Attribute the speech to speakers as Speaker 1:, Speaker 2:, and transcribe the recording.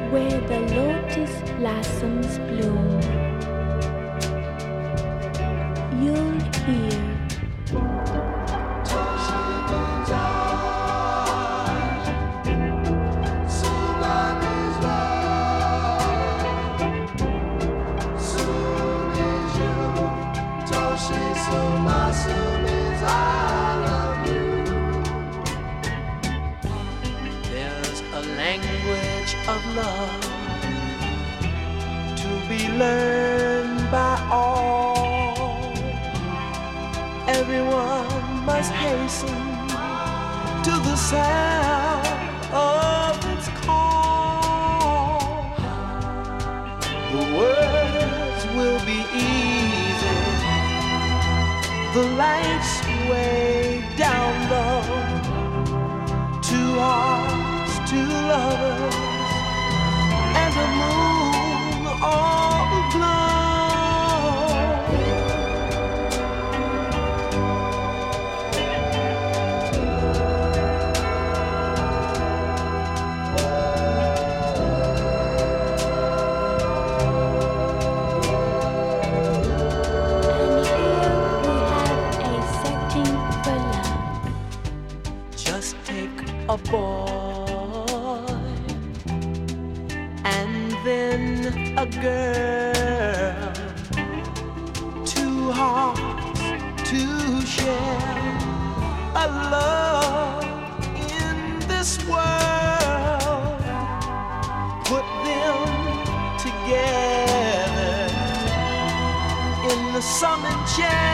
Speaker 1: where the lotus blossoms bloom. You'll hear
Speaker 2: there's a language of love to be learned by all. Everyone must hasten to the sound of its call. The words will be easy, the lights way down low. Two hearts, two lovers, and the moon all aglow.
Speaker 1: and here we have a setting for love.
Speaker 2: Just take a boy and then a girl, two hearts to share a love in this world. Put them together in the sun and share